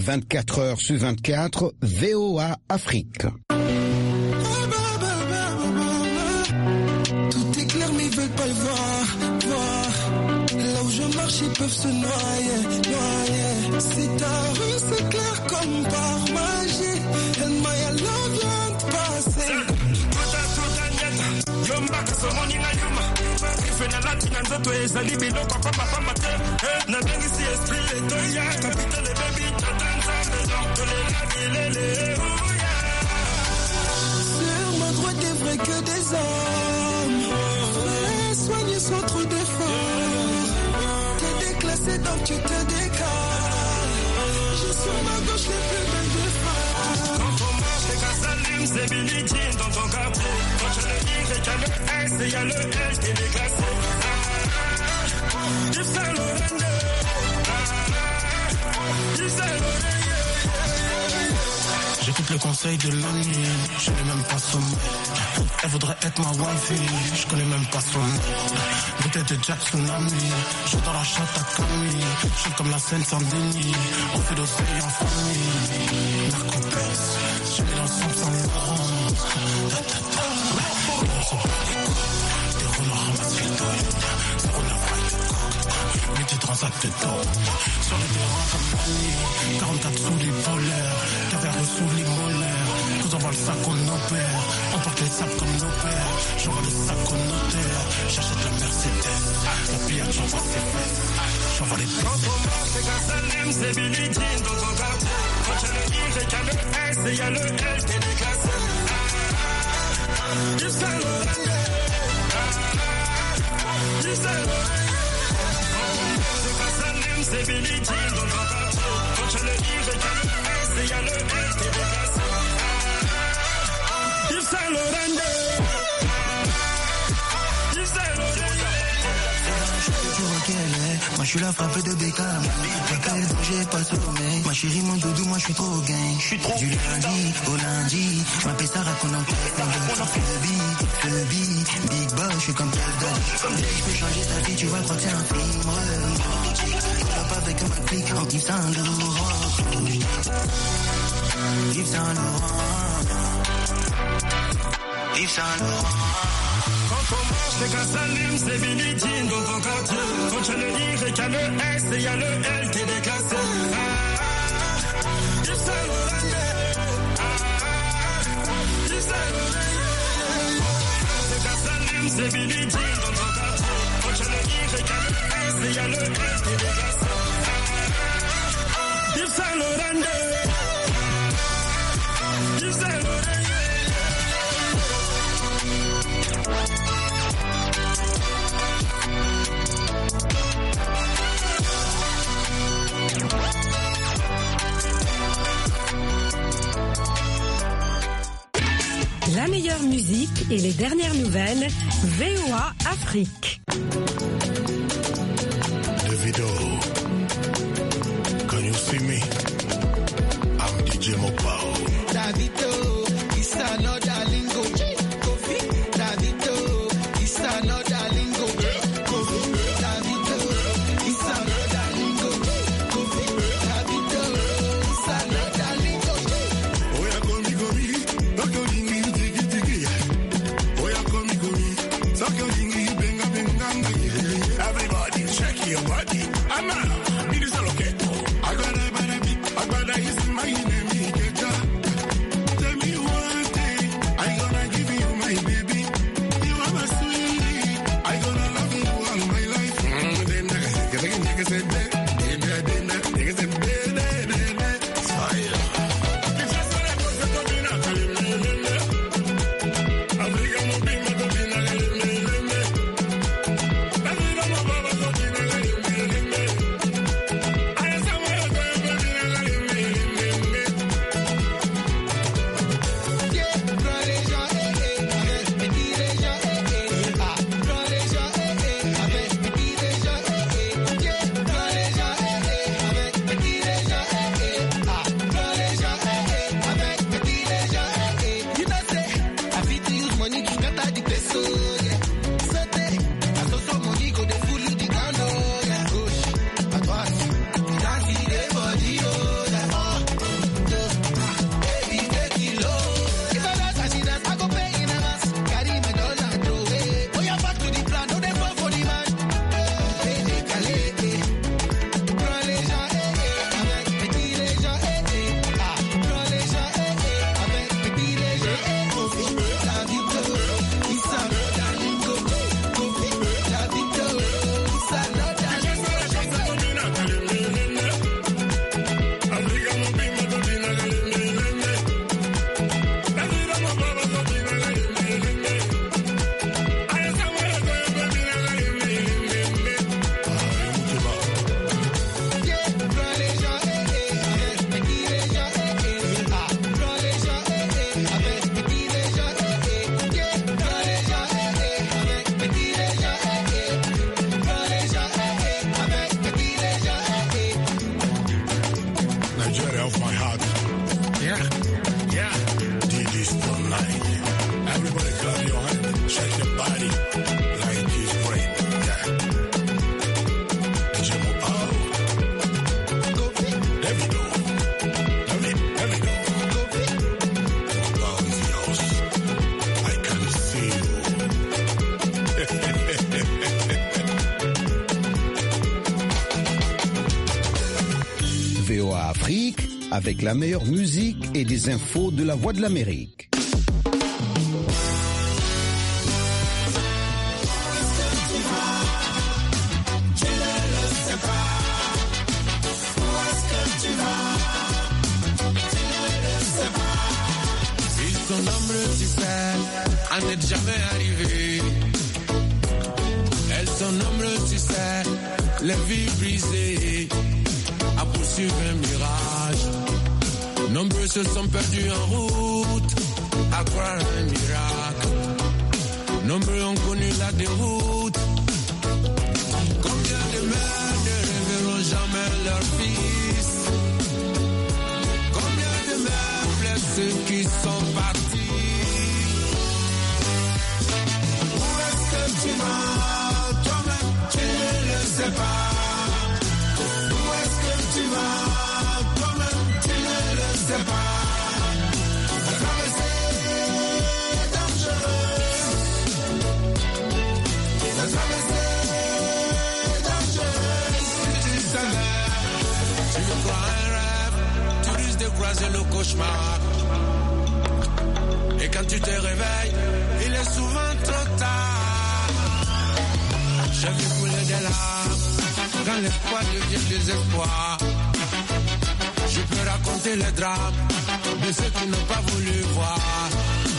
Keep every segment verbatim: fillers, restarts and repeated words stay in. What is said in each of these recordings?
vingt-quatre heures sur vingt-quatre, V O A Afrique. Tout est clair mais ils veulent pas le voir, voir. Là où je marche ils peuvent se noyer, noyer. C'est ta rue, c'est clair comme par magie. And my love vient de passer. Tota tota nyata, yomba kasomoni na yuma. Fena latina nzoto ezali biloko papa papa te. Na bengi si esprit eto ya capitale baby tatanza maison de la ville. Sur ma droite des vrais que des hommes. Fais soigner sans trop d'efforts. T'es déclassé donc tu te décales. J'ai sur ma gauche les plus belles des femmes. Quand on marche les gars s'allument, c'est Billie Jean dans ton quartier. Quand je le dis, j'ai qu'à le S et y'a le L qui est déclassé. Yves Saint Laurent, Yves Saint Laurent. J'écoute le conseil de l'ami, je n'ai même pas son nom. Elle voudrait être ma wifey, je connais même pas son nom. Bouteille de Jack Tsunami, je dans la chatte à Camille. Je chante comme la scène sans déni, on fait d'océan en famille. Narcopès, je mets l'ensemble sans les Laurent. Ta ta ta, on s'en bat les couilles. Des rouleaux ramassent les douilles, zéro la vaille de coke. Mais tu transactes de dos, sur le terrain comme Mani. quarante-quatre sous les voleurs, caverne sous les molaires. Nous envoie le sac au opère, on porte les sacs comme nos pères. J'envoie le sac au notaire, j'achète la Mercedes. La pillade, j'envoie ses fesses, j'envoie les fesses. Quand on marche, les gars s'allument, c'est Billie Jean dans ton quartier. Quand j'ai le I, j'ai qu'à le S et y'a le L qui est déclassé. Yves Saint Laurent, Yves Saint Laurent. C'est Billie Jean dans ton quartier. Quand je le dis, j'ai qu'à le S et y'a le L qui est déclassé. Yves Saint Laurent, Yves Saint Laurent. Moi je suis la frappe de Beckham. T'inquiète, j'ai pas le sommeil. Ma chérie, mon doudou, moi je suis trop gang. Du lundi au lundi, je m'appelle Sarah qu'on en fait. Le beat, le beat, big boss, je suis comme Kev Daddy. Je peux changer ta vie, tu vas croire que c'est un film. Pas avec ma clique en Yves Saint Laurent. Yves Saint Laurent. Yves Saint Laurent. Quand on marche, les gars s'allument, c'est Billie Jean dans ton quartier. Quand je le dis, j'ai qu'à le S et y'a le L qui est déclassé. Yves Saint Laurent. Yves Saint Laurent. Les gars s'allument, c'est Billie Jean dans ton quartier. Quand je le dis, j'ai qu'à le S et y'a le L qui est déclassé. Yves Saint Laurent, Yves Saint Laurent. La meilleure musique et les dernières nouvelles, V O A Afrique. Davido. Can you see me? I'm D J Mopao. Davido, it's another lingo. Kofi, Davido, it's another lingo. Kofi, Davido, it's another lingo. Kofi, Davido, it's another lingo. Oh yeah, come go me, don't go dingy, diggy diggy. Oh yeah, come go me, suck your dingy, benga benga. Everybody check your body. I'm out. It is all okay. I got a bad beat. I got a his my name. Tell me one thing. I gonna give you my baby. You are my sweetie. I gonna love you all my life. Then nigga say, nigga say that. Then that, nigga say that. Fire. It's just that I put the top in a calimene. Africa mo be mo top in a calimene. Africa mo baba top in a calimene. I am somewhere top in a calimene. V O A Afrique, avec la meilleure musique et des infos de la Voix de l'Amérique. Ils sont nombreux, tu sais, à n'être jamais arrivé. Elles sont nombreuses, tu sais, les vies brisées, à poursuivre un mirage. Nombreux se sont perdus en route, à croire un miracle. Nombreux ont connu la déroute. Combien de mères ne reverront jamais leur fils? Combien de mères blessent ceux qui sont partis? Où est-ce que tu vas? Toi-même, tu ne le sais pas. Où est-ce que tu vas? Toi-même, tu ne le sais pas. La traversée est dangereuse. La traversée est dangereuse. Si tu savais, tu crois un rêve, tu risques de croiser le cauchemar. Et quand tu te réveilles, il est souvent trop tard. J'ai vu couler des larmes quand l'espoir devient désespoir. Je peux raconter les drames de ceux qui n'ont pas voulu voir.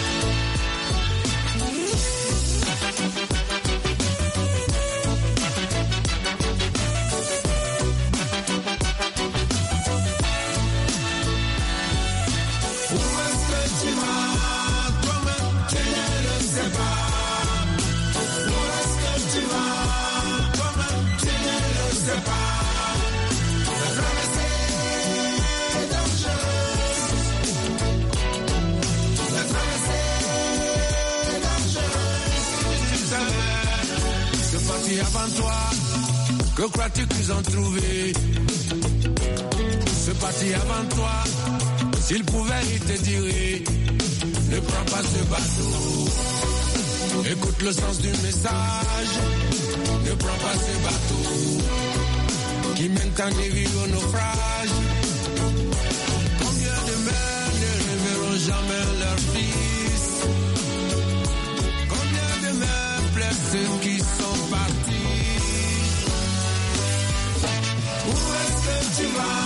Où est-ce que tu vas? Toi-même, tu ne le sais pas. Où est-ce que tu vas? Toi-même, tu ne le sais pas. La traversée est dangereuse. La traversée est dangereuse. Tu savais que parti avant toi, que crois-tu qu'ils ont trouvé? Ce parti avant toi, s'ils pouvaient, ils te diraient, ne prends pas ce bateau. Écoute le sens du message, ne prends pas ce bateau qui mène tant de vies au naufrage. Combien de mères ne reverront jamais leur fils? Combien de mères pleurent ceux qui sont partis? Où est-ce que tu vas?